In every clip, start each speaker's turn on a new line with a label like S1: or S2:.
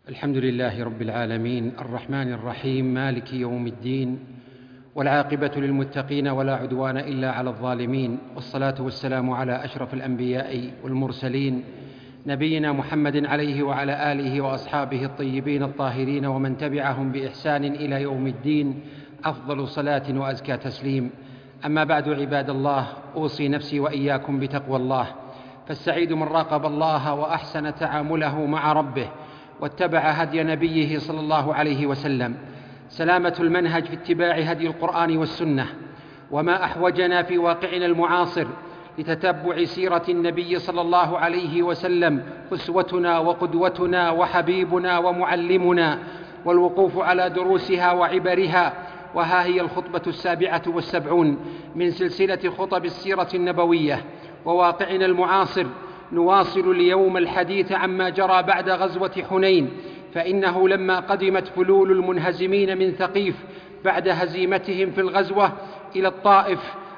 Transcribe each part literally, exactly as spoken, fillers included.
S1: الحمد لله رب العالمين الرحمن الرحيم مالك يوم الدين، والعاقبة للمتقين ولا عدوان إلا على الظالمين، والصلاة والسلام على أشرف الأنبياء والمرسلين نبينا محمد عليه وعلى آله وأصحابه الطيبين الطاهرين ومن تبعهم بإحسان إلى يوم الدين، أفضل صلاة وأزكى تسليم. أما بعد عباد الله، أوصي نفسي وإياكم بتقوى الله، فالسعيد من راقب الله وأحسن تعامله مع ربه واتبع هدي نبيه صلى الله عليه وسلم. سلامة المنهج في اتباع هدي القرآن والسنة، وما أحوجنا في واقعنا المعاصر لتتبع سيرة النبي صلى الله عليه وسلم أسوتنا وقدوتنا وحبيبنا ومعلمنا، والوقوف على دروسها وعبرها. وها هي الخطبة السابعة والسبعون من سلسلة خطب السيرة النبوية وواقعنا المعاصر. نواصل اليوم الحديث عما جرى بعد غزوة حنين، فإنه لما قدمت فلول المنهزمين من ثقيف بعد هزيمتهم في الغزوة إلى الطائف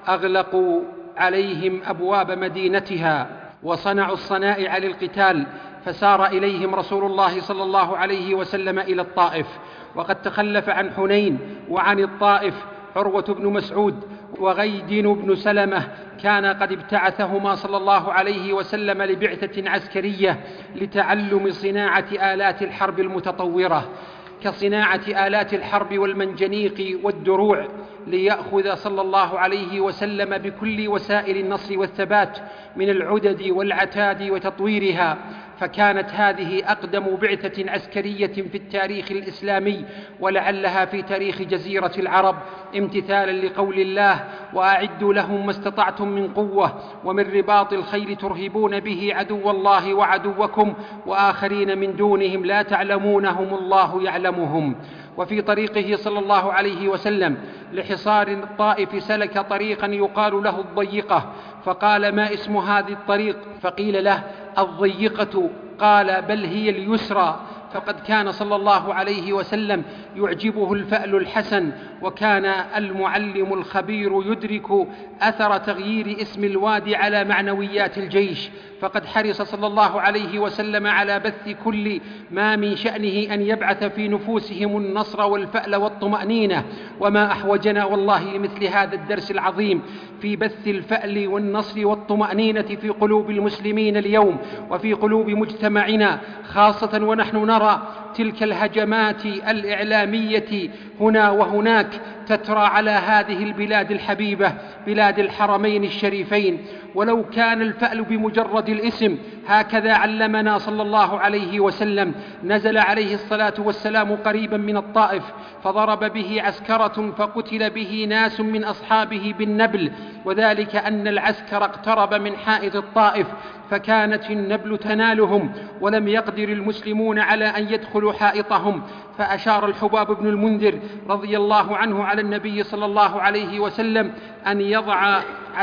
S1: أغلقوا عليهم أبواب مدينتها وصنعوا الصنائع للقتال، فسار إليهم رسول الله صلى الله عليه وسلم إلى الطائف. وقد تخلف عن حنين وعن الطائف عروة بن مسعود وغيدين بن سلمة، كان قد ابتعثهما صلى الله عليه وسلم لبعثة عسكرية لتعلم صناعة آلات الحرب المتطورة كصناعة آلات الحرب والمنجنيق والدروع، ليأخذ صلى الله عليه وسلم بكل وسائل النصر والثبات من العدد والعتاد وتطويرها. فكانت هذه أقدم بعثة عسكرية في التاريخ الإسلامي، ولعلها في تاريخ جزيرة العرب، امتثالا لقول الله: وأعدوا لهم ما استطعتم من قوة ومن رباط الخيل ترهبون به عدو الله وعدوكم وآخرين من دونهم لا تعلمونهم الله يعلمهم. وفي طريقه صلى الله عليه وسلم لحصار الطائف سلك طريقا يقال له الضيقة، فقال: ما اسم هذه الطريق؟ فقيل له: الضيقة. قال: بل هي اليسرى. فقد كان صلى الله عليه وسلم يعجبه الفأل الحسن، وكان المعلم الخبير يدرك أثر تغيير اسم الوادي على معنويات الجيش، فقد حرص صلى الله عليه وسلم على بث كل ما من شأنه أن يبعث في نفوسهم النصر والفأل والطمأنينة. وما أحوجنا والله لمثل هذا الدرس العظيم في بث الفأل والنصر والطمأنينة في قلوب المسلمين اليوم وفي قلوب مجتمعنا خاصة، ونحن نرى تلك الهجمات الإعلامية هنا وهناك تترى على هذه البلاد الحبيبة، بلاد الحرمين الشريفين. ولو كان الفأل بمجرد الاسم، هكذا علمنا صلى الله عليه وسلم. نزل عليه الصلاة والسلام قريبا من الطائف فضرب به عسكرة فقتل به ناس من أصحابه بالنبل، وذلك أن العسكر اقترب من حائط الطائف فكانت النبل تنالهم، ولم يقدر المسلمون على أن يدخلوا حائطهم. فأشار الحباب بن المنذر رضي الله عنه على النبي صلى الله عليه وسلم أن يضع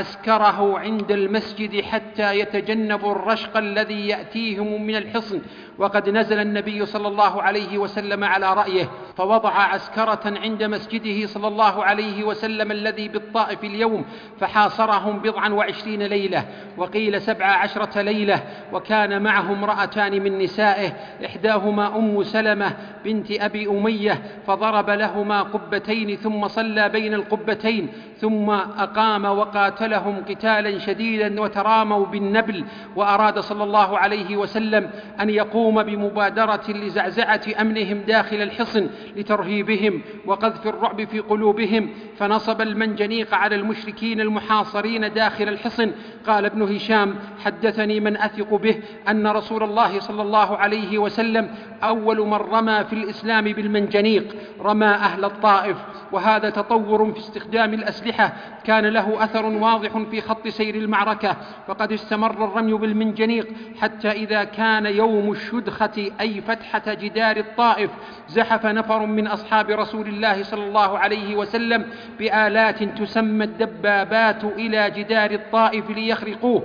S1: عسكره عند المسجد حتى يتجنبوا الرشق الذي يأتيهم من الحصن. وقد نزل النبي صلى الله عليه وسلم على رأيه، فوضع عسكرة عند مسجده صلى الله عليه وسلم الذي بالطائف اليوم، فحاصرهم بضعا وعشرين ليلة، وقيل سبع عشرة ليلة. وكان معهم امرأتان من نسائه، إحداهما أم سلمة بنت أبي أمية، فضرب لهما قبتين ثم صلى بين القبتين، ثم أقام وقاتلهم قتالا شديدا وتراموا بالنبل. وأراد صلى الله عليه وسلم أن يقوم بمبادرة لزعزعة أمنهم داخل الحصن لترهيبهم وقذف الرعب في قلوبهم، فنصب المنجنيق على المشركين المحاصرين داخل الحصن. قال ابن هشام: حدثني من أثق به أن رسول الله صلى الله عليه وسلم أول من رمى في الإسلام بالمنجنيق رمى أهل الطائف، وهذا تطور في استخدام الأسلحة كان له أثر واضح في خط سير المعركة. فقد استمر الرمي بالمنجنيق حتى إذا كان يوم الشدخة أي فتحة جدار الطائف، زحف نفر من أصحاب رسول الله صلى الله عليه وسلم بآلات تسمى الدبابات إلى جدار الطائف ليخرقوه،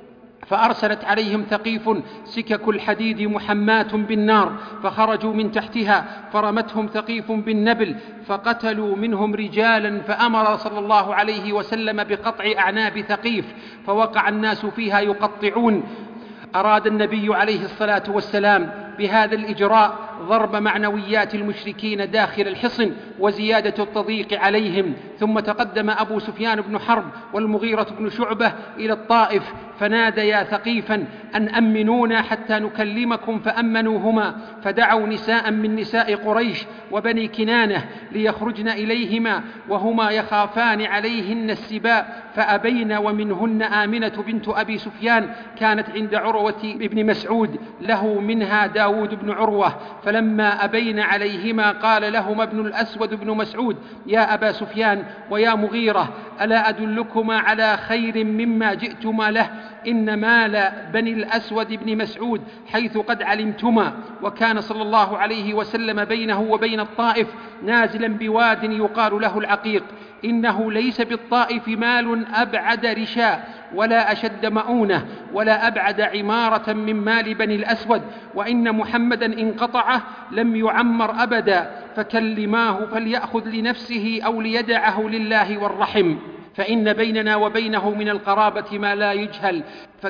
S1: فأرسلت عليهم ثقيف سكك الحديد محماة بالنار، فخرجوا من تحتها فرمتهم ثقيف بالنبل فقتلوا منهم رجالا، فأمر صلى الله عليه وسلم بقطع أعناب ثقيف، فوقع الناس فيها يقطعون. أراد النبي عليه الصلاة والسلام بهذا الإجراء ضرب معنويات المشركين داخل الحصن وزيادة التضييق عليهم. ثم تقدم أبو سفيان بن حرب والمغيرة بن شعبة إلى الطائف فناديا ثقيفا أن أمنونا حتى نكلمكم، فأمنوهما، فدعوا نساء من نساء قريش وبني كنانة ليخرجن إليهما وهما يخافان عليهن السباء فأبين، ومنهن آمنة بنت أبي سفيان كانت عند عروة بن مسعود له منها داود بن عروة، فلما أبين عليهما قال لهما ابن الأسود بن مسعود: يا أبا سفيان ويا مغيرة، ألا أدلكما على خير مما جئتما له؟ إن مال بني الأسود بن مسعود حيث قد علمتما. وكان صلى الله عليه وسلم بينه وبين الطائف نازلا بواد يقال له العقيق. إنه ليس بالطائف مال أبعد رشاء ولا أشد مؤونة ولا أبعد عمارة من مال بني الأسود، وإن محمدا إن قطعه لم يعمر أبدا، فكلماه فليأخذ لنفسه أو ليدعه لله والرحم، فإن بيننا وبينه من القرابة ما لا يجهل.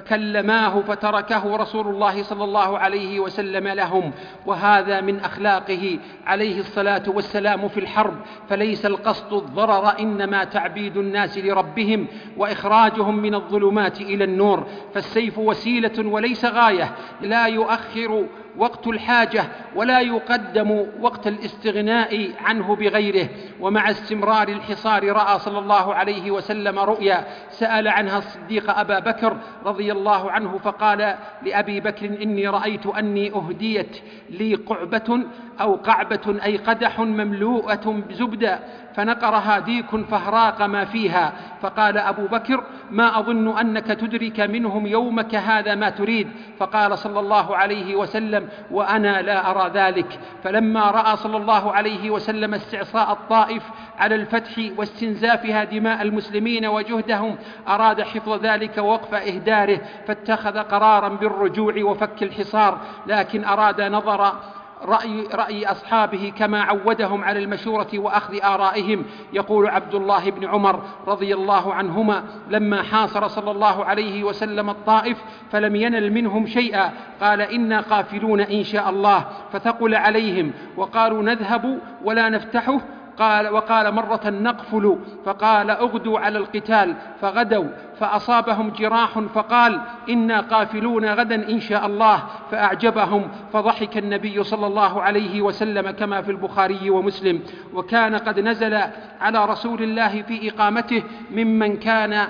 S1: فكلماه فتركه رسول الله صلى الله عليه وسلم لهم. وهذا من أخلاقه عليه الصلاة والسلام في الحرب، فليس القصد الضرر، إنما تعبيد الناس لربهم وإخراجهم من الظلمات إلى النور. فالسيف وسيلة وليس غاية، لا يؤخر وقت الحاجة ولا يقدم وقت الاستغناء عنه بغيره. ومع استمرار الحصار رأى صلى الله عليه وسلم رؤيا سأل عنها الصديق أبا بكر رضي الله عنه، فقال لأبي بكر: إني رأيت أني أهديت لي قعبة أو قعبة أي قدح مملوءة بزبدة، فنقرها ديك فهراق ما فيها. فقال أبو بكر: ما أظن أنك تدرك منهم يومك هذا ما تريد. فقال صلى الله عليه وسلم: وأنا لا أرى ذلك. فلما رأى صلى الله عليه وسلم استعصاء الطائف على الفتح واستنزافها دماء المسلمين وجهدهم، أراد حفظ ذلك ووقف إهداره، فاتخذ قرارا بالرجوع وفك الحصار، لكن أراد نظر رأي, رأي أصحابه كما عودهم على المشورة وأخذ آرائهم. يقول عبد الله بن عمر رضي الله عنهما: لما حاصر صلى الله عليه وسلم الطائف فلم ينل منهم شيئا، قال: إنا قافلون إن شاء الله، فثقل عليهم وقالوا: نذهب ولا نفتحه. قال وقال مرة: نقفل، فقال: اغدوا على القتال، فغدوا فأصابهم جراح، فقال: إنا قافلون غدا إن شاء الله، فأعجبهم، فضحك النبي صلى الله عليه وسلم كما في البخاري ومسلم. وكان قد نزل على رسول الله في إقامته ممن كان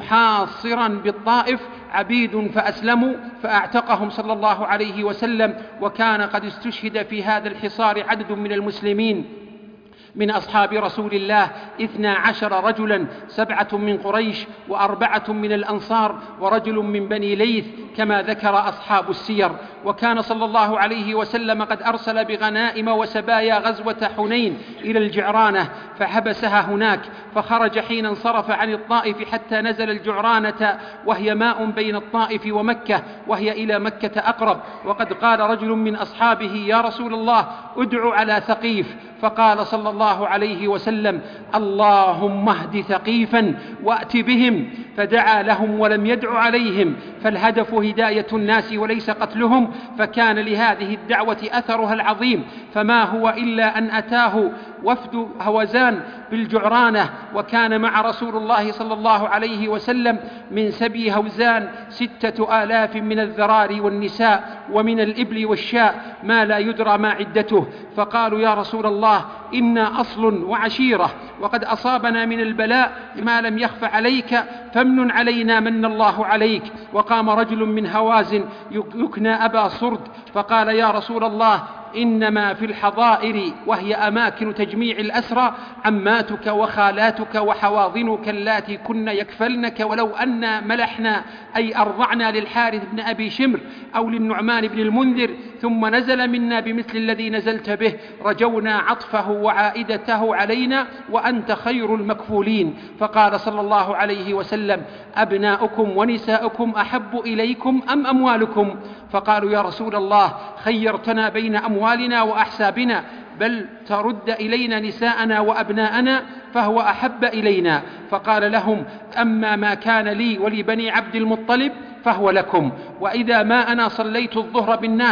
S1: محاصرا بالطائف عبيد فأسلموا فأعتقهم صلى الله عليه وسلم. وكان قد استشهد في هذا الحصار عدد من المسلمين من أصحاب رسول الله اثنا عشر رجلا، سبعة من قريش وأربعة من الأنصار ورجل من بني ليث، كما ذكر أصحاب السير. وكان صلى الله عليه وسلم قد أرسل بغنائم وسبايا غزوة حنين إلى الجعرانة فحبسها هناك، فخرج حين انصرف عن الطائف حتى نزل الجعرانة، وهي ماء بين الطائف ومكة، وهي إلى مكة أقرب. وقد قال رجل من أصحابه: يا رسول الله، ادع على ثقيف. فقال صلى الله عليه وسلم: اللهم اهد ثقيفا وأت بهم. فدعا لهم ولم يدع عليهم، فالهدف هداية الناس وليس قتلهم، فكان لهذه الدعوة أثرها العظيم. فما هو إلا أن أتاه وفد هوزان بالجعرانة، وكان مع رسول الله صلى الله عليه وسلم من سبي هوزان ستة آلاف من الذراري والنساء ومن الإبل والشاء ما لا يدرى ما عدته. فقالوا: يا رسول الله، إنا أصل وعشيرة، وقد أصابنا من البلاء ما لم يخف عليك، فامنن علينا من الله عليك. وقام رجل من هوازن يكنى أبا صرد فقال: يا رسول الله، إنما في الحظائر، وهي أماكن تجميع الأسرى، عماتك وخالاتك وحواضنك اللاتي كن يكفلنك، ولو أن ملحنا أي أرضعنا للحارث بن أبي شمر أو للنعمان بن المنذر ثم نزل منا بمثل الذي نزلت به، رجونا عطفه وعائدته علينا، وأنت خير المكفولين. فقال صلى الله عليه وسلم: أبناؤكم ونساؤكم أحب إليكم أم أموالكم؟ فقالوا: يا رسول الله، خيرتنا بين أموالنا وأحسابنا، بل ترد إلينا نساءنا وأبناءنا فهو أحب إلينا. فقال لهم: أما ما كان لي ولبني عبد المطلب فهو لكم. وإذا ما أنا صليت الظهر بالناس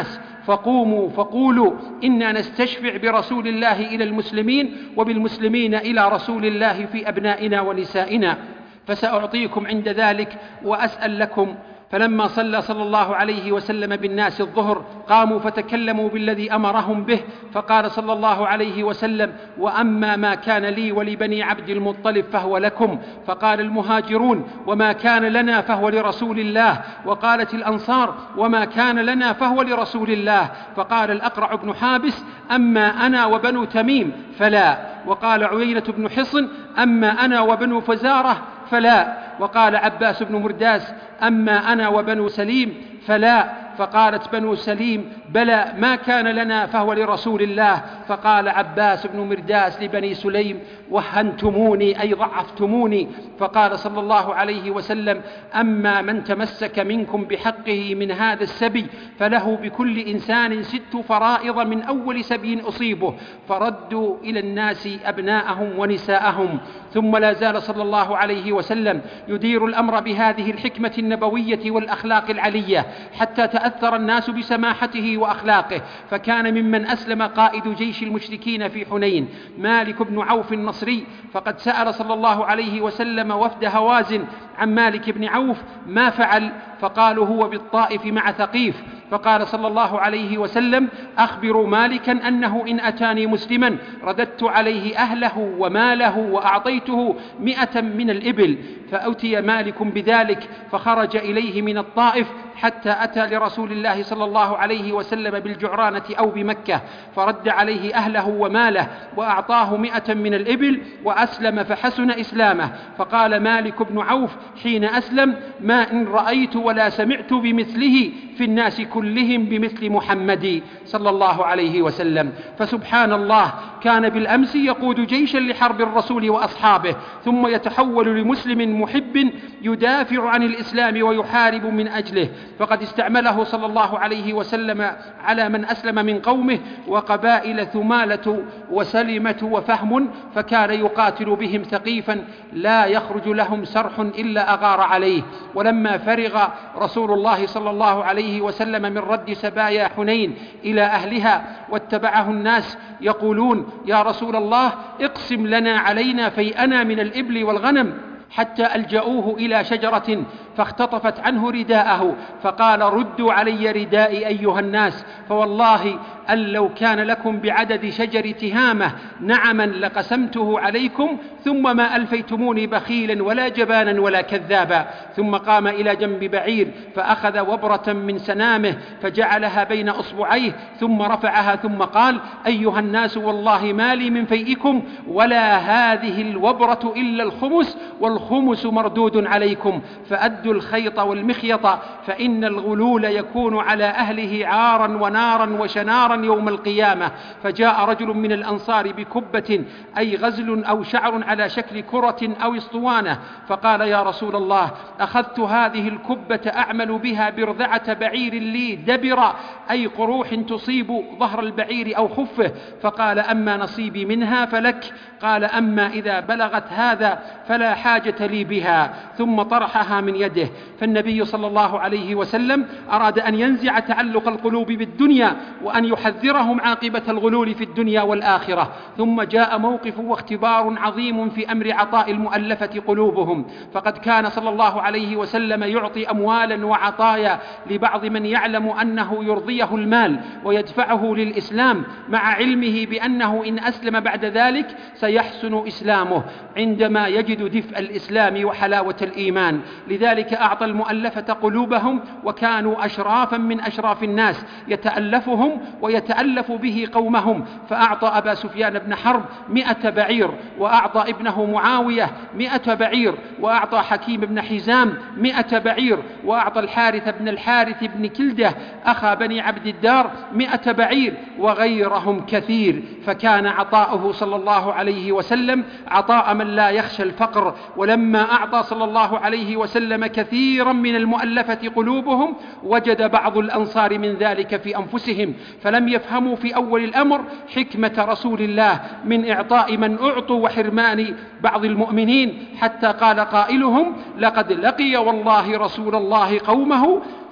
S1: فقوموا فقولوا إنا نستشفع برسول الله إلى المسلمين وبالمسلمين إلى رسول الله في أبنائنا ونسائنا، فسأعطيكم عند ذلك وأسأل لكم. فلما صلى صلى الله عليه وسلم بالناس الظهر قاموا فتكلموا بالذي أمرهم به، فقال صلى الله عليه وسلم: وأما ما كان لي ولبني عبد المطلب فهو لكم. فقال المهاجرون: وما كان لنا فهو لرسول الله. وقالت الأنصار: وما كان لنا فهو لرسول الله. فقال الأقرع بن حابس: أما أنا وبنو تميم فلا. وقال عيينة بن حصن: أما أنا وبنو فزارة فلا. وقال عباس بن مرداس: أما أنا وبنو سليم فلا. فقالت بنو سليم: بلى، ما كان لنا فهو لرسول الله. فقال عباس بن مرداس لبني سليم: وهنتموني أي ضعفتموني. فقال صلى الله عليه وسلم: أما من تمسك منكم بحقه من هذا السبي فله بكل إنسان ست فرائض من أول سبي أصيبه، فردوا إلى الناس أبناءهم ونساءهم. ثم لا زال صلى الله عليه وسلم يدير الأمر بهذه الحكمة النبوية والأخلاق العلية حتى تأثر الناس بسماحته وأخلاقه، فكان ممن أسلم قائد جيش المشركين في حنين مالك بن عوف النصري، فقد سأل صلى الله عليه وسلم وفد هوازن عن مالك بن عوف ما فعل، فقالوا: هو بالطائف مع ثقيف. فقال صلى الله عليه وسلم: أخبروا مالكا أنه إن أتاني مسلما رددت عليه أهله وماله وأعطيته مئة من الإبل. فأتي مالك بذلك فخرج إليه من الطائف حتى أتى لرسول الله صلى الله عليه وسلم بالجعرانة أو بمكة، فرد عليه أهله وماله وأعطاه مئة من الإبل وأسلم فحسن إسلامه. فقال مالك بن عوف حين أسلم: ما إن رأيت ولا سمعت بمثله في الناس كلهم بمثل محمد صلى الله عليه وسلم. فسبحان الله، كان بالأمس يقود جيشا لحرب الرسول وأصحابه، ثم يتحول لمسلم محب يدافع عن الإسلام ويحارب من أجله، فقد استعمله صلى الله عليه وسلم على من أسلم من قومه وقبائل ثمالة وسلمة وفهم، فكان يقاتل بهم ثقيفا لا يخرج لهم سرح إلا أغار عليه. ولما فرغ رسول الله صلى الله عليه وسلم من رد سبايا حنين إلى أهلها واتبعه الناس يقولون: يا رسول الله، اقسم لنا علينا فيئنا من الإبل والغنم، حتى ألجأوه إلى شجرة فاختطفت عنه رداءه، فقال: ردوا علي ردائي أيها الناس، فوالله أن لو كان لكم بعدد شجر تهامة نعما لقسمته عليكم، ثم ما ألفيتموني بخيلا ولا جبانا ولا كذابا. ثم قام إلى جنب بعير فأخذ وبرة من سنامه فجعلها بين أصبعيه ثم رفعها ثم قال: أيها الناس، والله ما لي من فيئكم ولا هذه الوبرة إلا الخمس، والخمس مردود عليكم، فأدوا الخيط والمخيط، فإن الغلول يكون على أهله عارا ونارا وشنارا يوم القيامة. فجاء رجل من الأنصار بكبة أي غزل أو شعر على شكل كرة أو اسطوانة، فقال: يا رسول الله، أخذت هذه الكبة أعمل بها برذعة بعير لي دبر أي قروح تصيب ظهر البعير أو خفه، فقال: أما نصيبي منها فلك. قال: أما إذا بلغت هذا فلا حاجة لي بها. ثم طرحها من يده. فالنبي صلى الله عليه وسلم أراد أن ينزع تعلق القلوب بالدنيا وأن يحذرهم عاقبة الغلول في الدنيا والآخرة. ثم جاء موقف واختبار عظيم في أمر عطاء المؤلفة قلوبهم، فقد كان صلى الله عليه وسلم يعطي أموالا وعطايا لبعض من يعلم أنه يرضيه المال ويدفعه للإسلام، مع علمه بأنه إن أسلم بعد ذلك سيحسن إسلامه عندما يجد دفء الإسلام وحلاوة الإيمان. لذلك أعطى المؤلفة قلوبهم، وكانوا أشرافا من أشراف الناس يتألفهم ويتألف به قومهم. فأعطى أبا سفيان بن حرب مئة بعير، وأعطى ابنه معاوية مئة بعير، وأعطى حكيم بن حزام مئة بعير، وأعطى الحارث بن الحارث بن كلدة أخا بني عبد الدار مئة بعير، وغيرهم كثير. فكان عطاؤه صلى الله عليه وسلم عطاء من لا يخشى الفقر. ولما أعطى صلى الله عليه وسلم كثيرا من المؤلفة قلوبهم، وجد بعض الأنصار من ذلك في أنفسهم، فلم يفهموا في أول الأمر حكمة رسول الله من إعطاء من أعطوا وحرمان بعض المؤمنين، حتى قال قائلهم: لقد لقي والله رسول الله قومه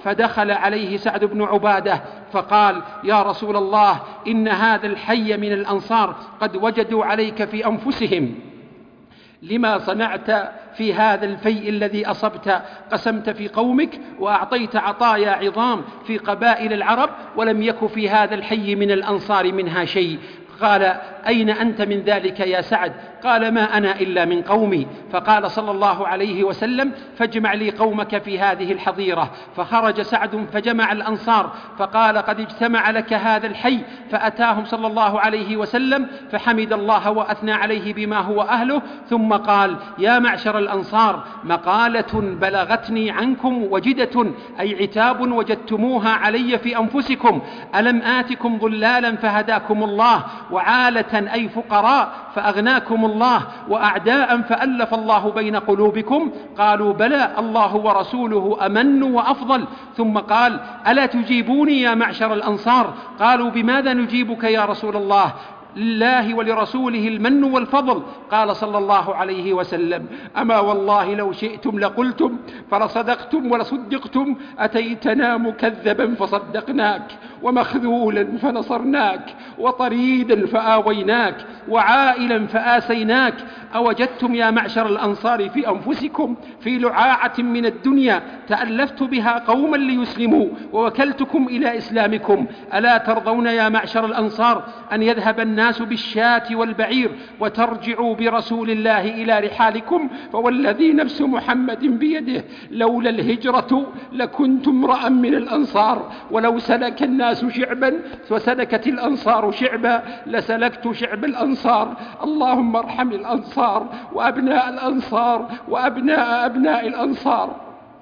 S1: فدخل عليه سعد بن عبادة فقال: يا رسول الله، إن هذا الحي من الأنصار قد وجدوا عليك في أنفسهم لما صنعت في هذا الفيء الذي أصبت، قسمت في قومك وأعطيت عطايا عظام في قبائل العرب، ولم يك في هذا الحي من الأنصار منها شيء. قال: أين أنت من ذلك يا سعد؟ قال: ما أنا إلا من قومي. فقال صلى الله عليه وسلم: فاجمع لي قومك في هذه الحظيرة. فخرج سعد فجمع الأنصار، فقال: قد اجتمع لك هذا الحي. فأتاهم صلى الله عليه وسلم فحمد الله وأثنى عليه بما هو أهله، ثم قال: يا معشر الأنصار، مقالة بلغتني عنكم وجدة، أي عتاب وجدتموها علي في أنفسكم. ألم آتكم ضلالا فهداكم الله، وعالة أي فقراء فأغناكم الله، وأعداء فألف الله بين قلوبكم؟ قالوا: بلى، الله ورسوله أمن وأفضل. ثم قال: ألا تجيبوني يا معشر الأنصار؟ قالوا: بماذا نجيبك يا رسول الله؟ لله ولرسوله المن والفضل. قال صلى الله عليه وسلم: أما والله لو شئتم لقلتم فلصدقتم ولصدقتم، أتيتنا مكذبا فصدقناك، ومخذولا فنصرناك، وطريدا فآويناك، وعائلا فآسيناك. أوجدتم يا معشر الأنصار في أنفسكم في لعاعة من الدنيا تألفت بها قوما ليسلموا ووكلتكم إلى إسلامكم؟ ألا ترضون يا معشر الأنصار أن يذهب الناس بالشاة والبعير وترجعوا برسول الله إلى رحالكم؟ فوالذي نفس محمد بيده لولا الهجرة لكنت امرأ من الأنصار، ولو سلك الناس شعبا وسلكت الأنصار شعبا لسلكت شعب الأنصار. اللهم ارحم الأنصار وأبناء الأنصار وأبناء أبناء الأنصار.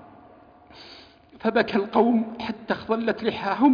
S1: فبكى القوم حتى اخضلت لحاهم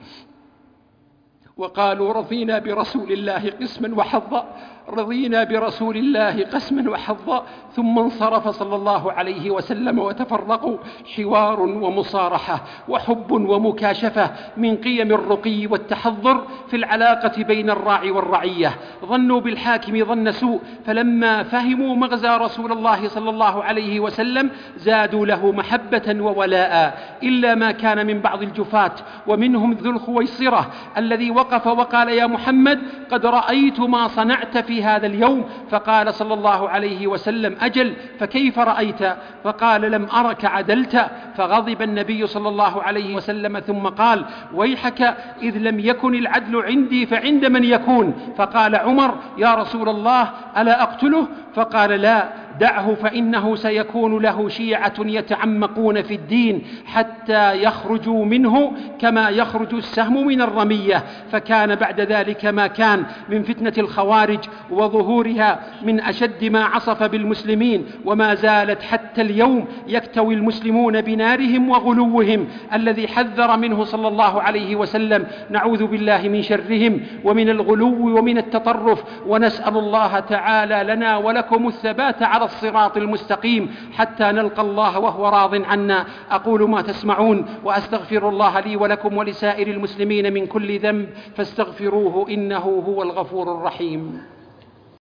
S1: وقالوا: رضينا برسول الله قسما وحظا، رضينا برسول الله قسما وحظا. ثم انصرف صلى الله عليه وسلم وتفرقوا. حوار ومصارحة وحب ومكاشفة من قيم الرقي والتحضر في العلاقة بين الراعي والرعية. ظنوا بالحاكم ظن سوء، فلما فهموا مغزى رسول الله صلى الله عليه وسلم زادوا له محبة وولاء، إلا ما كان من بعض الجفاة، ومنهم ذو الخويصرة الذي وقف وقال: يا محمد، قد رأيت ما صنعت في هذا اليوم. فقال صلى الله عليه وسلم: أجل، فكيف رأيت؟ فقال: لم أرك عدلت. فغضب النبي صلى الله عليه وسلم ثم قال: ويحك، إذ لم يكن العدل عندي فعند من يكون؟ فقال عمر: يا رسول الله، ألا أقتله؟ فقال: لا، دعه، فإنه سيكون له شيعة يتعمقون في الدين حتى يخرجوا منه كما يخرج السهم من الرمية. فكان بعد ذلك ما كان من فتنة الخوارج وظهورها من أشد ما عصف بالمسلمين، وما زالت حتى اليوم يكتوي المسلمون بنارهم وغلوهم الذي حذر منه صلى الله عليه وسلم. نعوذ بالله من شرهم ومن الغلو ومن التطرف، ونسأل الله تعالى لنا ولكم الثبات على الصراط المستقيم حتى نلقى الله وهو راض عنا. أقول ما تسمعون، وأستغفر الله لي ولكم ولسائر المسلمين من كل ذنب، فاستغفروه إنه هو الغفور الرحيم.